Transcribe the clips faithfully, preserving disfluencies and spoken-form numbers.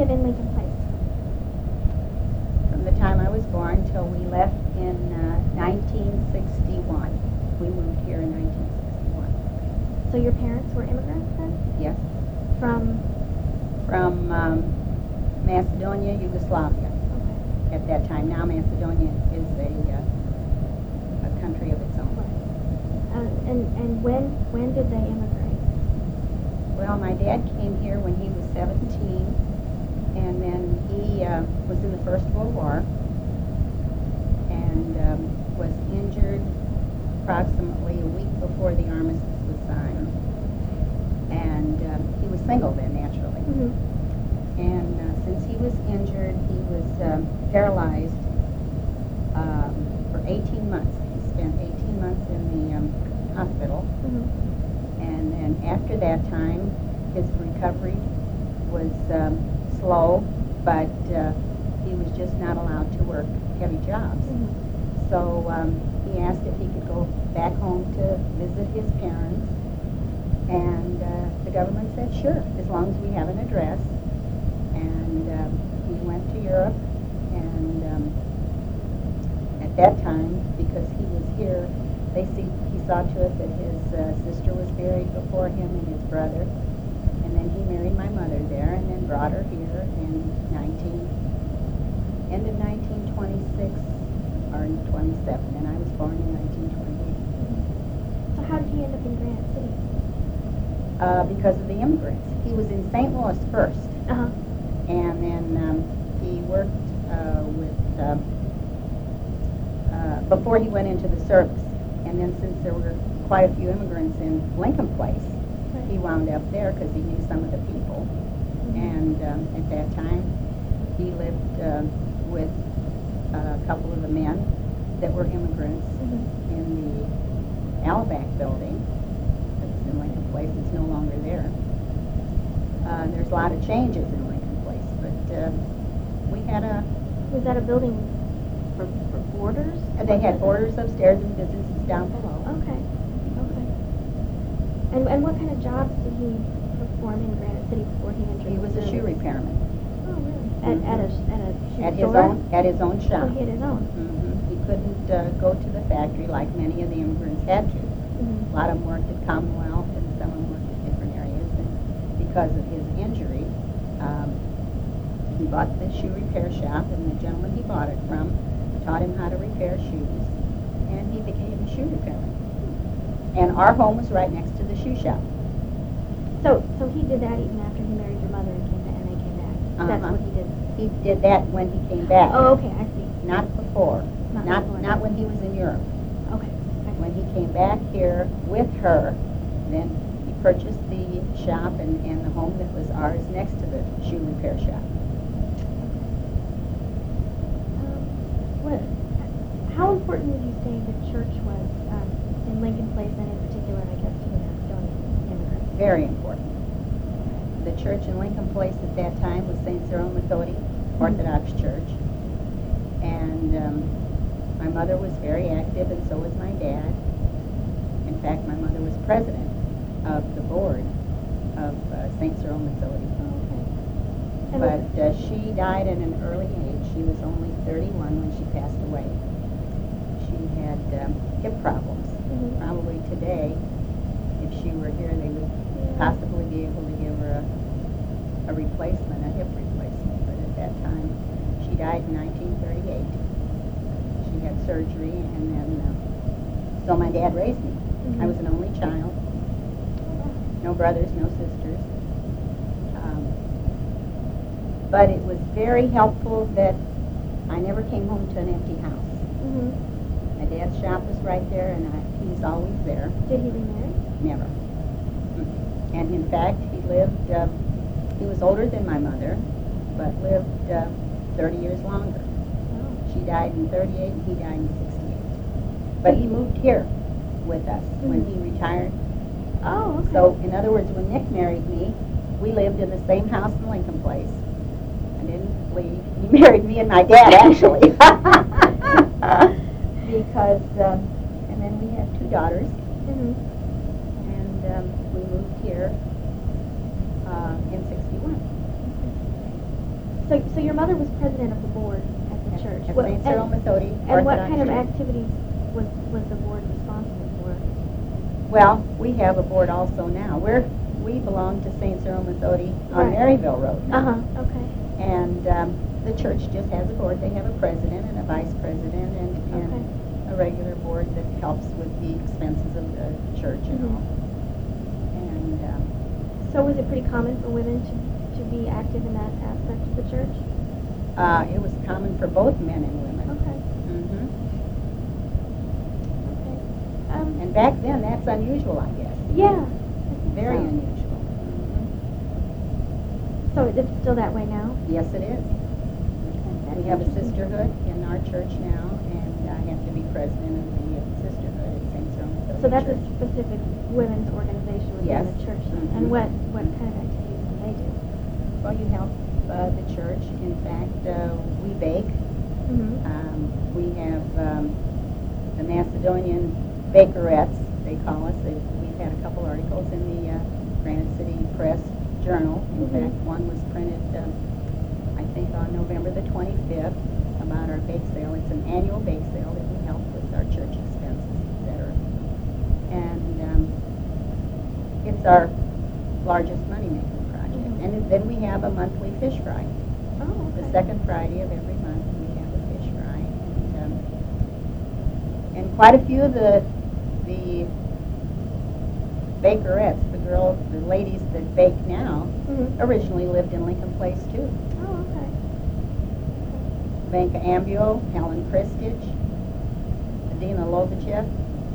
live in Lincoln Place? From the time I was born till we left in uh, nineteen sixty-one. We moved here in nineteen sixty-one. So your parents were immigrants then? Yes. From? From um, Macedonia, Yugoslavia. Okay. At that time. Now Macedonia is a, uh, a country of its own. Right. Uh, and and when when did they immigrate? Well, my dad came here when he was seventeen, and then he uh, was in the First World War and um, was injured approximately a week before the armistice was signed. And um, he was single then, naturally. Mm-hmm. And uh, since he was injured, he was um, paralyzed um, for eighteen months. He spent eighteen months in the um, hospital. Mm-hmm. And then after that time, his recovery was um, slow, but uh, he was just not allowed to work heavy jobs. Mm-hmm. So um, he asked if he could go back home to visit his parents. And uh, the government said, sure, as long as we have an address. And um, he went to Europe, and um, at that time, because he was here, they see, he saw to it that his uh, sister was married before him and his brother. And then he married my mother there and then brought her here in nineteen, end of nineteen twenty-six or twenty-seven. And I was born in nineteen twenty-eight. So how did he end up in Granite City? Uh, because of the immigrants. He was in Saint Louis first. Uh-huh. And then um, he worked uh, with, um, uh, before he went into the service. And then since there were quite a few immigrants in Lincoln Place, Right. he wound up there because he knew some of the people. Mm-hmm. And um, at that time, he lived uh, with a couple of the men that were immigrants Mm-hmm. in the Alabac building. That's in Lincoln Place. It's no longer there. Uh, there's a lot of changes in Lincoln Place, but uh, we had a, Was that a building for, for boarders? uh, they had borders upstairs and businesses down below. Okay. Okay. And and what kind of jobs did he perform in Granite City before he entered? He the was a shoe service? repairman Oh, really? At, at a at a shoe at his store? own at his own Oh, shop. he had his own. hmm He couldn't uh, go to the factory like many of the immigrants had to. Mm-hmm. A lot of them worked at Commonwealth, and some of them worked at different areas. And because of his injury, um, he bought the shoe repair shop, and the gentleman he bought it from taught him how to repair shoes, and he became a shoe repairman. And our home was right next to the shoe shop. So so he did that even after he married your mother and came back, and they came back. That's Uh-huh. what he did. He did that when he came back. Oh, okay, I see. Not before. Not Not before. not when he was in Europe. Okay. I see. When he came back here with her, then he purchased the shop and, and the home that was ours next to the shoe repair shop. Um, what? How important would you say the church was um, in Lincoln Place, and in particular, I guess, to the Macedonian immigrants? Very important. The church in Lincoln Place at that time was Saint Cyril and Methodian Orthodox Church. And um, my mother was very active, and so was my dad. In fact, my mother was president of the board of uh, Saint Cyril and Methodian. Oh, okay. And But uh, she died at an early age. She was only thirty-one when she passed away. She had um, hip problems. Mhm. Probably today, if she were here, they would Yeah. possibly be able to give her a, a replacement, a hip replacement. But at that time, she died in nineteen thirty-eight. She had surgery, and then, uh, so my dad raised me. Mhm. I was an only child. No brothers, no sisters. Um, but it was very helpful that I never came home to an empty house. Mhm. My dad's shop was right there, and I, he was always there. Did he remarry? Never. Mm. And in fact, he lived, uh, he was older than my mother, but lived uh, thirty years longer. Oh. She died in thirty-eight, and he died in sixty-eight. But he moved here with us when he retired. Oh, okay. So, in other words, when Nick married me, we lived in the same house in Lincoln Place. I didn't leave. He married me and my dad, actually. Because, um, and then we had two daughters, Mhm. and um, we moved here uh, in sixty-one. So, so your mother was president of the board at the At- church. at What- Saint Cyril and- Methodi And what Orthodox kind of Church. activities was, was the board responsible for? Well, we have a board also now. We're, we belong to Saint Cyril Methodi on Right. Maryville Road now. Uh-huh, okay. And um, the church just has a board. They have a president and a vice president and, and Okay. a regular board that helps with the expenses of the church and Mhm. all. And um, So was it pretty common for women to, to be active in that aspect of the church? uh, it was common for both men and women. Okay, hmm okay. Um, And back then, that's unusual, I guess. yeah. I think Very so. unusual. Mhm. So it's still that way now? Yes, it is. Okay, We have a that's interesting. sisterhood in our church now, and I have to be president of the uh, sisterhood at Saint Cyril Methodi So that's a Church. specific women's organization within Yes. the church then? Mhm. And what, what kind of activities do they do? Well, you help uh, the church. In fact, uh, we bake. Mm-hmm. Um, we have um, the Macedonian Bakerettes, they call us. They, we've had a couple articles in the uh, Granite City Press Journal. In Mhm. fact, one was printed, um, I think, on November the twenty-fifth about our bake sale. It's an annual bake sale that we help with our church expenses, et cetera. And um, it's our largest money-making project. Mhm. And then we have a monthly fish fry. Oh, okay. The second Friday of every month, we have a fish fry. And, um, and quite a few of the the bakerettes, the girls, the ladies that bake now, Mm-hmm. originally lived in Lincoln Place too. Oh, okay. Vanka Ambio, Helen Christich, Adina Lovachev.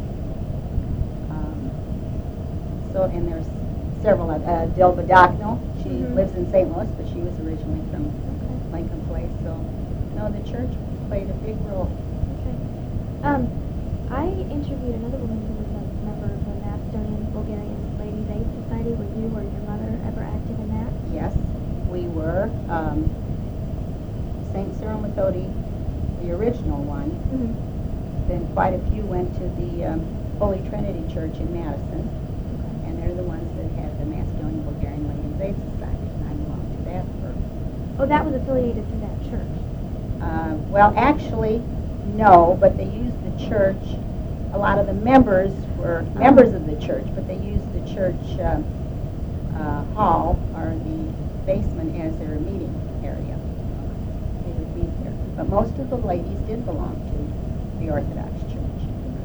Um, so, and there's several, uh, uh, Dilba Docknell. She Mhm. lives in Saint Louis, but she was originally from Okay. Lincoln Place. So, no, the church played a big role. Okay. Um, I interviewed another woman who was a member of the Macedonian Bulgarian Ladies Aid Society. Were you or your mother ever active in that? Yes, we were. Um, Saint Cyril Methodi, the original one. Mm-hmm. Then quite a few went to the um, Holy Trinity Church in Madison, and they're the ones that had the Macedonian Bulgarian Ladies Aid Society, and I belonged to that for. Oh, that was affiliated through that church. Uh, well, actually, no, but they used the church. A lot of the members were members of the church, but they used the church uh, uh, hall or the basement as their meeting area. They would meet there. But most of the ladies did belong to the Orthodox Church.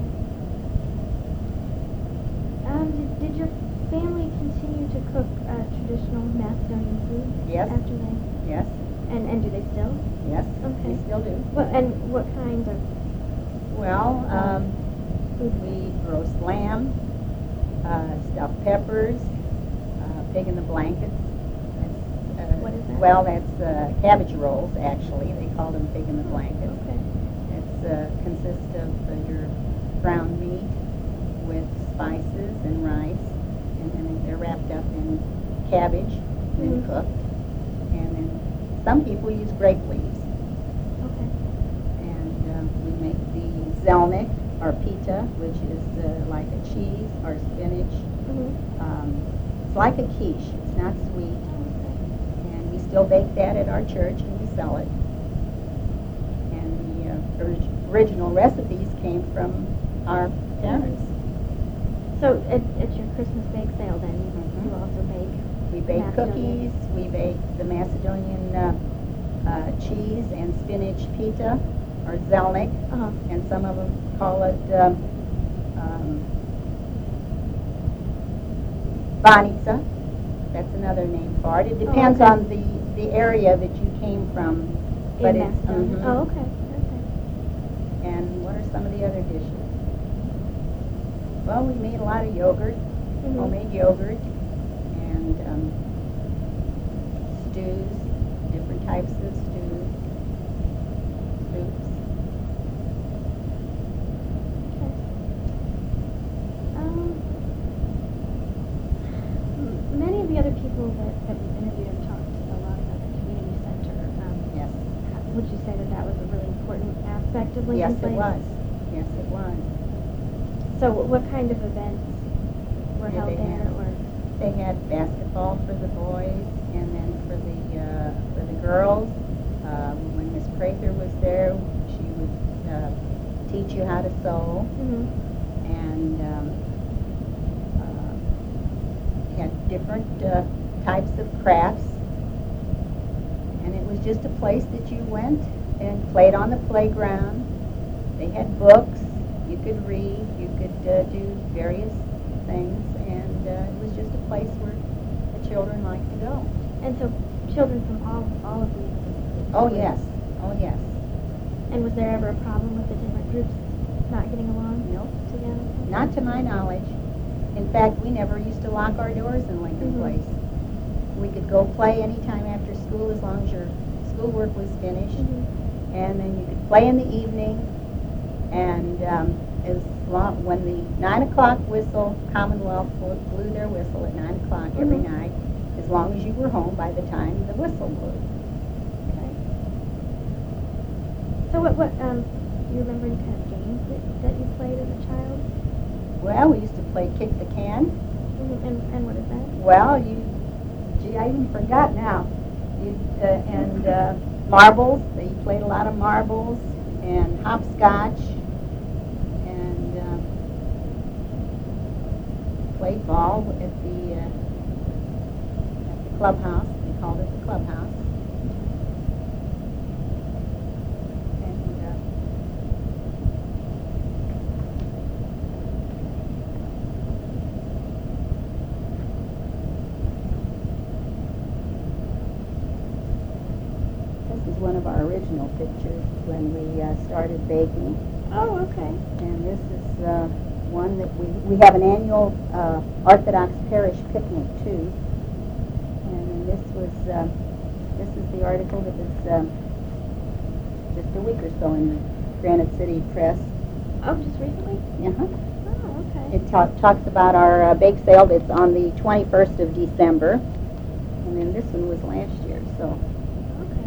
Um, did, did your family continue to cook uh, traditional Macedonian food? Yes. After they, Yes, and and do they still? yes, Okay. we still do. What and what kind of Well, um, food? we roast lamb, uh, stuffed peppers, uh, pig in the blankets. That's, uh, What is that? Well, that's uh, cabbage rolls, actually. They call them pig in the blankets. Okay. It uh, consists of uh, your ground meat with spices and rice, and then they're wrapped up in cabbage and then Mhm. cooked. And then some people use grape leaves. Okay. And um, we make the zelnik, or pita, which is uh, like a cheese or spinach. Mm-hmm. Um, it's like a quiche. It's not sweet. Okay. And we still bake that at our church, and we sell it. And the uh, orig- original recipes came from our parents. So at, at your Christmas bake sale, then you, Mhm. you also bake. We bake Macedonian. cookies. We bake the Macedonian uh, uh, cheese and spinach pita, or zelnik. Uh huh. And some of them call it um, um, banica. That's another name for it. It Oh, depends okay. on the, the area that you came from. But In it's, Macedonia. mhm. Oh, okay. Okay. And what are some of the other dishes? Well, we made a lot of yogurt, Mhm. homemade yogurt, and um, stews, different types of stews, soups. Okay. Um, m- many of the other people that, that we've interviewed have talked a lot about the community center. Um, Yes. how- would you say that that was a really important aspect of Lincoln Yes, Place? it was. Yes, it was. So wh- what kind of events were Did held they there, have- or? They had basketball for the boys. And then for the uh, for the girls, um, when Miss Prather was there, she would uh, teach you how to sew, Mhm. and um, uh, had different uh, types of crafts. And it was just a place that you went and played on the playground. They had books. You could read. You could uh, do various things, and uh, it was just a place where the children liked to go. And so children from all all of these. Oh yes, oh yes. And was there ever a problem with the different groups not getting along Nope. together? Not to my knowledge. In fact, we never used to lock our doors in Lincoln Mhm. Place. We could go play anytime after school as long as your schoolwork was finished. Mhm. And then you could play in the evening. And um, as long, when the nine o'clock whistle, Commonwealth blew blew their whistle at nine o'clock every Mhm. night, as long as you were home by the time the whistle blew. Okay. So what what um do you remember any kind of games that, that you played as a child? Well, we used to play kick the can. Mhm. And and what is that? Well, you, gee, I even forgot now. You, uh, and uh, marbles. They played a lot of marbles and hopscotch, and uh, played ball at the uh, at the clubhouse. They called it the clubhouse. And uh, this is one of our original pictures when we uh, started baking. Oh, okay. And this is uh, one that we, we have an annual uh, Orthodox Parish picnic too. And then this was, uh, this is the article that was um, just a week or so in the Granite City Press. Oh, just recently? Uh-huh. Oh, okay. It talk, talks about our uh, bake sale that's on the twenty-first of December. And then this one was last year, so. Okay.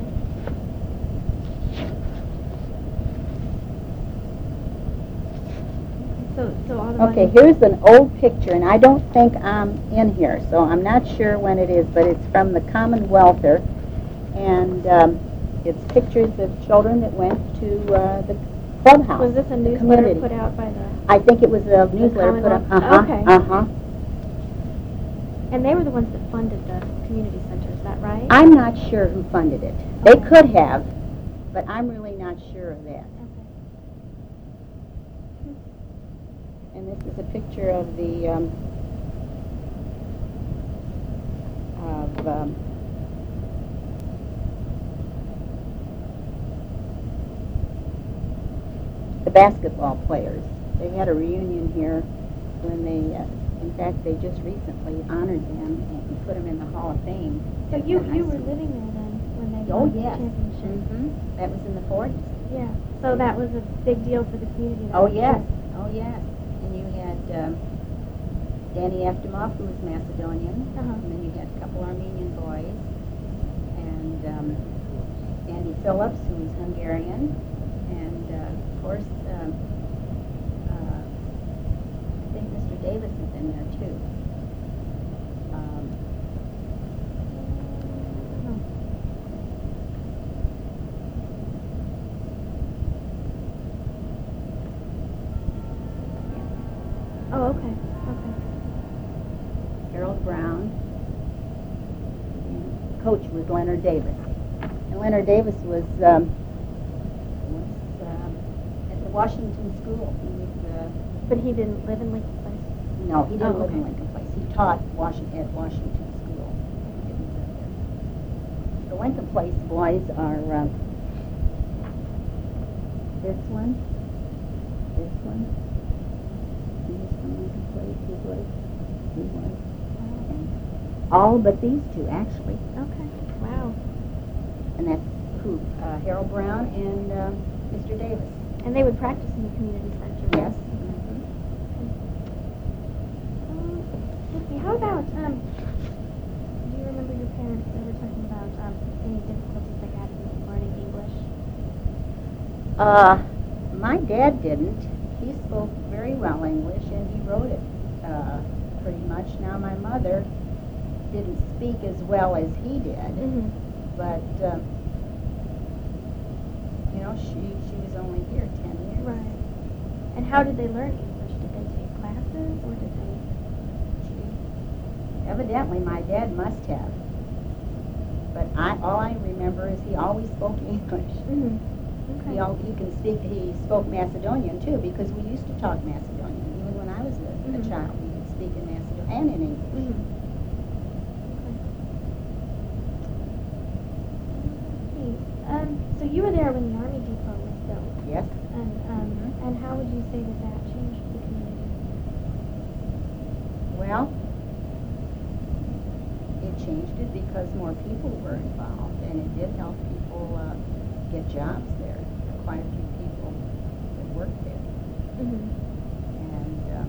So so all the Okay, money. here's an old picture, and I don't think I'm in here, so I'm not sure when it is, but it's from the Commonwealther, and um, it's pictures of children that went to uh, the clubhouse. Was this a the newsletter community. put out by the? I think it was a newsletter put up. Commonwealth? Uh-huh, Okay. uh-huh. And they were the ones that funded the community center, is that right? I'm not sure who funded it. They Okay. could have, but I'm really not sure of that. Okay. And this is a picture of the um, of um, the basketball players. They had a reunion here when they, uh, in fact, they just recently honored them and put them in the Hall of Fame. So at you the high you were school. living there then when they Oh won the yes. championship? Mm-hmm. That was in the forties. Yeah. So that was a big deal for the community. Oh then, yes. too. Oh yes. And you had um, Danny Eftimov, who was Macedonian, Uh-huh. and then you had a couple Armenian boys, and um, Andy Phillips, who was Hungarian, and uh, of course, um, uh, I think Mister Davis is in there too. Um, Oh, okay. Okay. Harold Brown. And coach was Leonard Davis. And Leonard Davis was um, was um, at the Washington School. He was uh, But he didn't live in Lincoln Place? no, he didn't Oh, live in okay. Lincoln Place. He taught Washington at Washington School. He didn't live there. The Lincoln Place boys are um, this one, this one. He was from Lincoln Place. He was. He was. And all but these two, actually. Okay. Wow. And that's who? Uh, Harold Brown and uh, Mister Davis. And they would practice in the community center? Yes. Um, let's see, how about, um, do you remember your parents ever talking about um, any difficulties they had in learning English? Uh, my dad didn't. He spoke very well English, and he wrote it uh, pretty much. Now, my mother didn't speak as well as he did, Mhm. but um, you know, she she was only here ten years. Right. And how did they learn English? Did they take classes, or did they? She, evidently, my dad must have. But I all I remember is he always spoke English. Mhm. Okay. He all, he can speak. He spoke Macedonian too, because we used to talk Macedonian even when I was a, Mhm. a child. We could speak in Macedonian and in English. Mhm. Okay. Let's see. Um, so you were there when the Army Depot was built, Yes. and um, Mhm. and how would you say that that changed the community? Well, it changed it because more people were involved, and it did help people uh, get jobs there. There were quite a few people that worked there, Mhm. and um,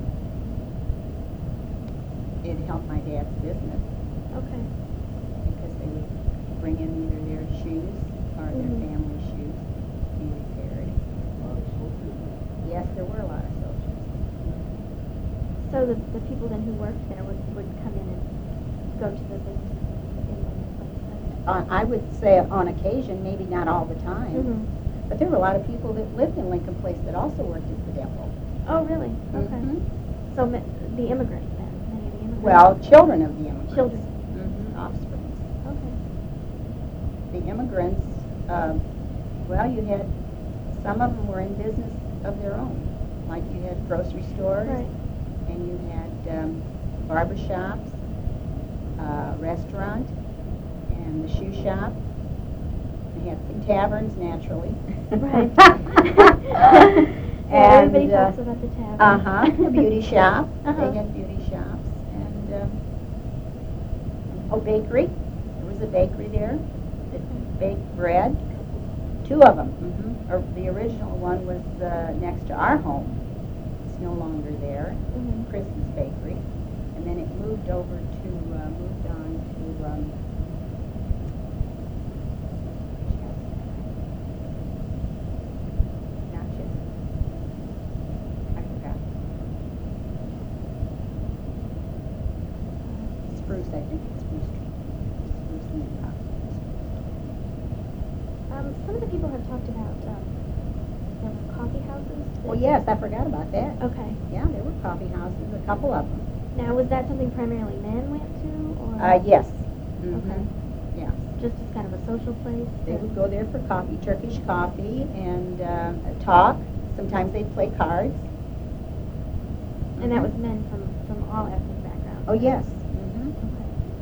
it helped my dad's business Okay. because they would bring in either their shoes or their Mhm. family shoes to be repaired. Yes, there were a lot of soldiers. So the the people then who worked there would, would come in and go to the businesses in the place. Uh, I would say on occasion, maybe not all the time, Mhm. but there were a lot of people that lived in Lincoln Place that also worked at the depot. Oh, really? Okay. Mhm. So ma- the immigrants then, many of the immigrants. Well, children of the immigrants. Children. Mhm, offspring. Okay. The immigrants, um, well, you had, some of them were in business of their own. Like you had grocery stores, Right. and you had um, barber shops, uh, restaurant, and the shoe shop. They had some taverns, naturally. Right. And Yeah, everybody uh, talks about the tavern. Uh-huh, a beauty shop. Uh-huh. They had beauty shops. And, um, oh, bakery. There was a bakery there that baked bread. Two of them. Mm-hmm. Or the original one was uh, next to our home. It's no longer there. Mhm. Chris's Bakery. And then it moved over to, uh, moved on to, um, not Chestnut. I forgot. Spruce, I think it's Spruce Street. Spruce and uh, Um, some of the people have talked about um, there were coffee houses. Oh, yes, I forgot about that. Okay. Yeah, there were coffee houses, a couple of them. Now, was that something primarily men went to, or Uh, yes. Okay. Yeah. just as kind of a social place? They to- would go there for coffee, Turkish coffee, and uh, talk. Sometimes they'd play cards. And that Mhm. was men from, from all ethnic backgrounds? Oh, yes. Mm-hmm. Okay.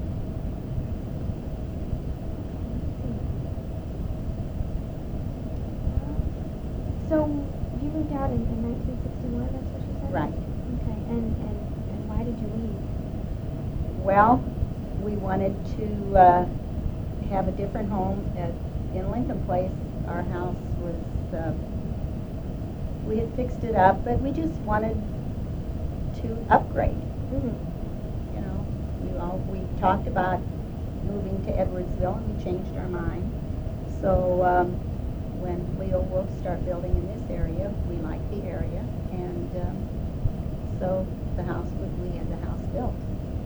So you moved out in, in nineteen sixty-one, that's what you said? Right. Okay, and, and, and why did you leave? Well, we wanted to uh, have a different home at, in Lincoln Place. Our house was, uh, we had fixed it up, but we just wanted to upgrade. Mm-hmm. You know, we all, we talked about moving to Edwardsville, and we changed our mind. So um, when Leo Wolf started building in this area, we liked the area, and um, so the house, we had the house built.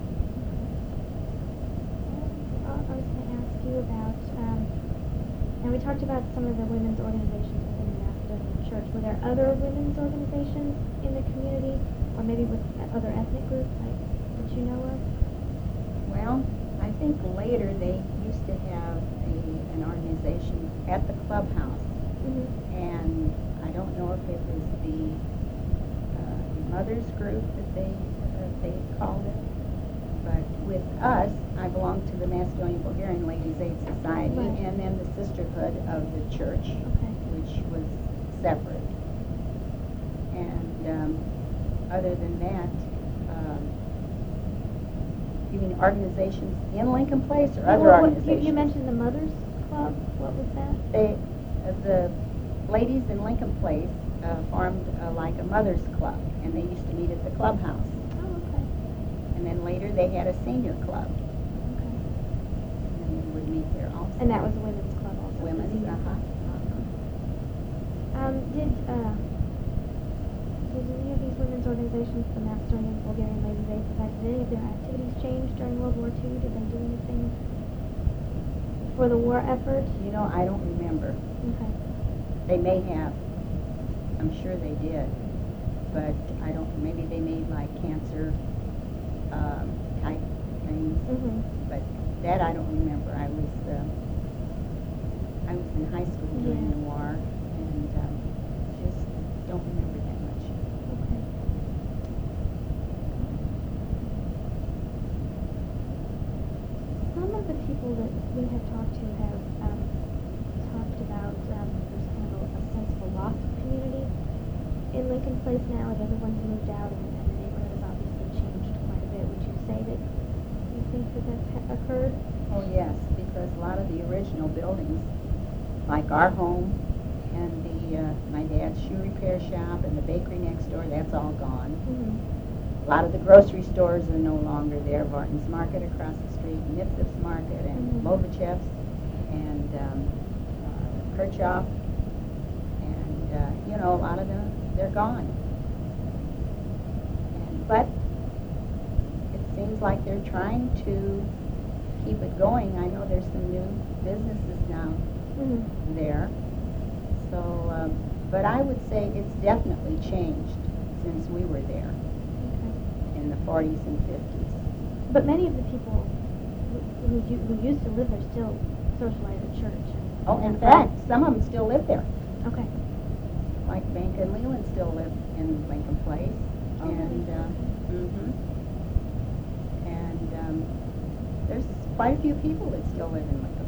Uh, I was going to ask you about, um, now we talked about some of the women's organizations within the Macedonian Church. Were there other women's organizations in the community, or maybe with other ethnic groups like, that you know of? Well, I think later they used to have a, an organization at the clubhouse, Mm-hmm. and I don't know if it was the uh, mothers group that they uh, they called it, but with us, I belonged to the Macedonian Bulgarian Ladies Aid Society, Right. and then the Sisterhood of the Church, Okay. which was separate. And um, other than that, um, you mean organizations in Lincoln Place or other Well, what- organizations? You, you mentioned the Mothers Club. What was that? They, uh, the ladies in Lincoln Place uh, formed uh, like a mothers club, and they used to meet at the clubhouse. Oh, okay. And then later they had a senior club, Okay. and we would meet there also. And that was a women's club also? Women's, the senior uh-huh. club. uh-huh. Um, did, uh, did any of these women's organizations, the Macedonian Bulgarian Ladies Aid Society, did any of their activities change during World War Two? Did they do anything for the war effort? You know, I don't remember. Okay. They may have. I'm sure they did. But I don't, maybe they made like cancer um, type things. Mm-hmm. But that I don't remember. I was uh, I was in high school during Yeah. the war, and um, just don't remember that much. Okay. Some of the people that we have talked to have um, talked about um, there's kind of a, a sense of a loss of community in Lincoln Place now, that everyone's moved out and, and the neighborhood has obviously changed quite a bit. Would you say that you think that that's ha- occurred? Oh yes, because a lot of the original buildings, like our home and the uh, my dad's shoe repair shop and the bakery next door, that's all gone. Mm-hmm. A lot of the grocery stores are no longer there. Varton's Market across the street, Nipsip's Market, and Mhm. Lovachev's, and um, uh, Kirchhoff, and uh, you know, a lot of them, they're gone. And, but it seems like they're trying to keep it going. I know there's some new businesses now Mm-hmm. there. So, um, but I would say it's definitely changed since we were there Okay. in the forties and fifties. But many of the people who, who, u- who used to live there still socialize at church. and- Oh, in and- fact, some of them still live there. Okay. Like Bank and Leland still live in Lincoln Place. Oh, and really? uh, mhm. And um, there's quite a few people that still live in Lincoln